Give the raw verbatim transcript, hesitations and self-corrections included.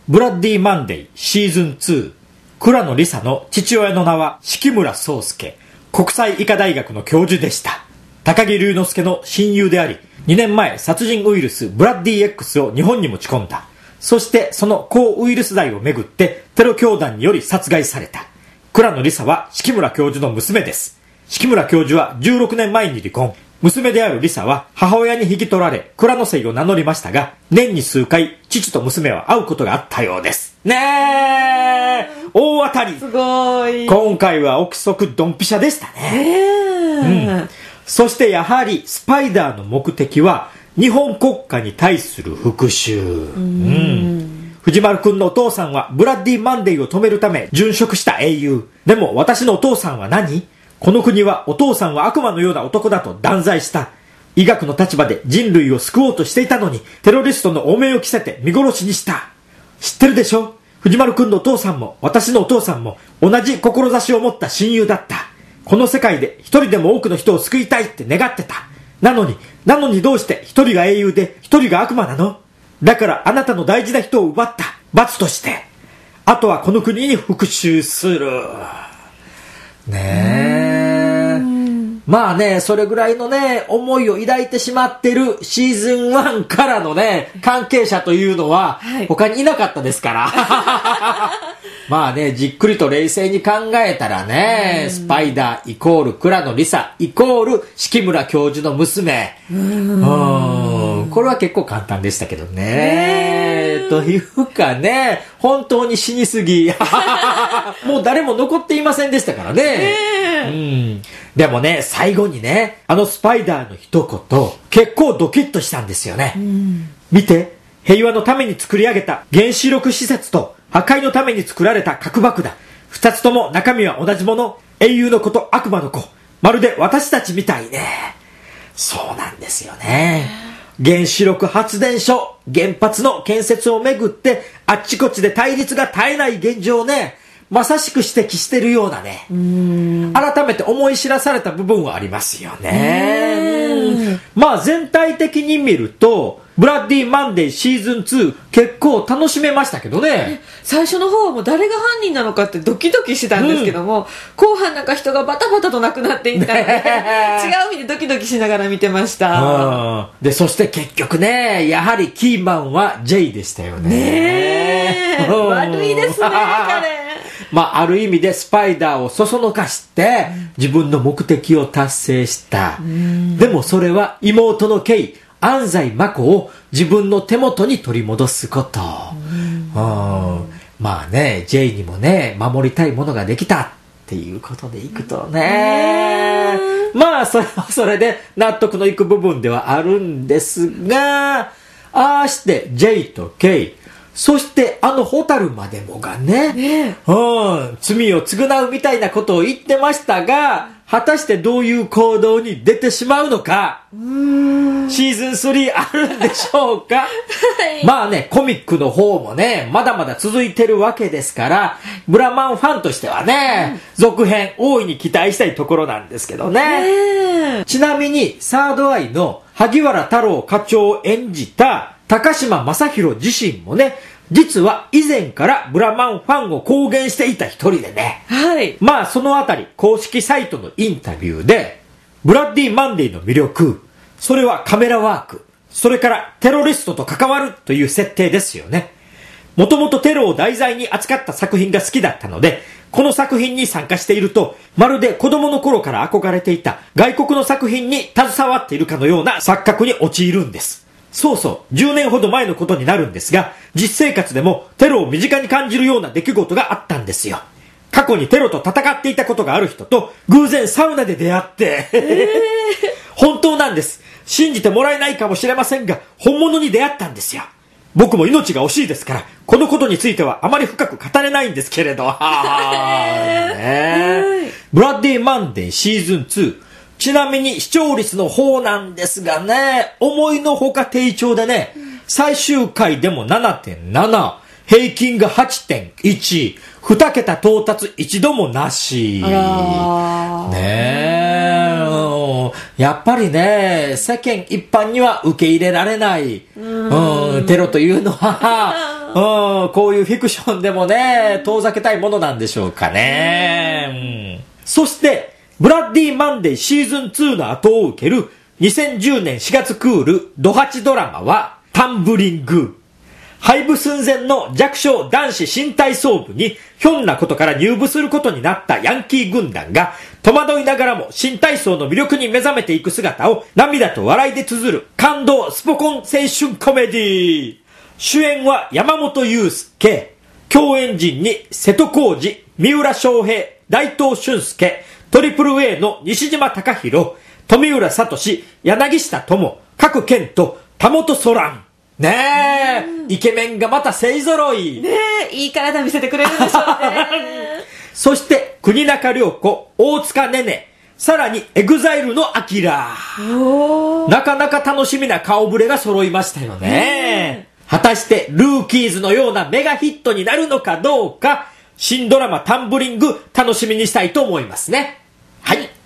ブラッディマンデーシーズンツー、倉野梨沙の父親の名は敷村宗介、国際医科大学の教授でした。高木隆之介の親友であり、にねんまえ殺人ウイルスブラッディ X を日本に持ち込んだ。そしてその抗ウイルス剤をめぐってテロ教団により殺害された。倉野梨沙は敷村教授の娘です。敷村教授はじゅうろくねんまえに離婚。娘である梨沙は母親に引き取られ倉野姓を名乗りましたが、年に数回父と娘は会うことがあったようです。ねえ、大当たり。 すごい。 今回は憶測ドンピシャでしたね。 えーうん、そしてやはりスパイダーの目的は日本国家に対する復讐。うん、藤丸くんのお父さんはブラッディマンデーを止めるため殉職した英雄。でも私のお父さんは何？この国はお父さんは悪魔のような男だと断罪した。医学の立場で人類を救おうとしていたのにテロリストの汚名を着せて見殺しにした。知ってるでしょ？藤丸くんのお父さんも私のお父さんも同じ志を持った親友だった。この世界で一人でも多くの人を救いたいって願ってた。なのに、なのにどうして一人が英雄で一人が悪魔なの？だからあなたの大事な人を奪った。罰として。あとはこの国に復讐する。ねえ。まあね、それぐらいのね、思いを抱いてしまってるシーズンワンからのね、関係者というのは、他にいなかったですから。まあね、じっくりと冷静に考えたらね、スパイダーイコール倉野梨沙イコール敷村教授の娘。うーん、これは結構簡単でしたけどね。というかね、本当に死にすぎ。もう誰も残っていませんでしたからね。うん、でもね、最後にね、あのスパイダーの一言、結構ドキッとしたんですよね。見て、平和のために作り上げた原子力施設と破壊のために作られた核爆弾、二つとも中身は同じもの。英雄の子と悪魔の子、まるで私たちみたいね。そうなんですよね。原子力発電所、原発の建設をめぐってあっちこっちで対立が絶えない現状をね、まさしく指摘してるようなね、うーん、改めて思い知らされた部分はありますよね。まあ全体的に見るとブラッディマンデーシーズンツー結構楽しめましたけどね。 最初の方はもう誰が犯人なのかってドキドキしてたんですけども、うん、後半なんか人がバタバタと亡くなっていったので、ね、違う意味でドキドキしながら見てました。 で、そして結局ね、やはりキーマンは J でしたよね。ねえ、悪いですね彼。 まあ、ある意味でスパイダーをそそのかして自分の目的を達成した。でもそれは妹のケイ、安西真子を自分の手元に取り戻すこと。うん、まあね、J にもね、守りたいものができたっていうことでいくとね、まあそれはそれで納得のいく部分ではあるんですが、ああして J と K、そしてあのホタルまでもがね、ね、うん、罪を償うみたいなことを言ってましたが、果たしてどういう行動に出てしまうのか、うーん、シーズンスリーあるんでしょうか。はい、まあね、コミックの方もね、まだまだ続いてるわけですから、ブラマンファンとしてはね、うん、続編大いに期待したいところなんですけどね。ね、ちなみにサードアイの萩原太郎課長を演じた高島正宏自身もね、実は以前からブラマンファンを公言していた一人でね。はい。まあそのあたり公式サイトのインタビューで、ブラッディマンデーの魅力、それはカメラワーク、それからテロリストと関わるという設定ですよね。もともとテロを題材に扱った作品が好きだったので、この作品に参加していると、まるで子供の頃から憧れていた外国の作品に携わっているかのような錯覚に陥るんです。そうそう、じゅうねんほど前のことになるんですが、実生活でもテロを身近に感じるような出来事があったんですよ。過去にテロと戦っていたことがある人と偶然サウナで出会って、えー、本当なんです。信じてもらえないかもしれませんが、本物に出会ったんですよ。僕も命が惜しいですから、このことについてはあまり深く語れないんですけれど。ね、ブラッディマンデーシーズンツー、ちなみに視聴率の方なんですがね、思いのほか低調でね、最終回でも ななてんなな、平均が はちてんいち、に桁到達一度もなし。あらねえ、やっぱりね、世間一般には受け入れられない、うん、テロというのは、 な。 うん、こういうフィクションでもね、遠ざけたいものなんでしょうかね。うん、そして、ブラッディ・マンデーシーズンツーの後を受けるにせんじゅうねんしがつクールドハチドラマはタンブリング。廃部寸前の弱小男子新体操部にひょんなことから入部することになったヤンキー軍団が戸惑いながらも新体操の魅力に目覚めていく姿を涙と笑いで綴る感動スポコン青春コメディ。主演は山本裕介。共演陣に瀬戸康史、三浦翔平、大東俊介、トリプル A の西島貴弘、富浦聡、柳下智、賀来賢人、田本ソラン。ねえ、イケメンがまた勢揃い。 ねえ、いい体見せてくれるんでしょうね。 そして、国中涼子、大塚寧々、さらにエグザイルのアキラ。なかなか楽しみな顔ぶれが揃いましたよね。果たして、ルーキーズのようなメガヒットになるのかどうか、新ドラマタンブリング楽しみにしたいと思いますね。はい。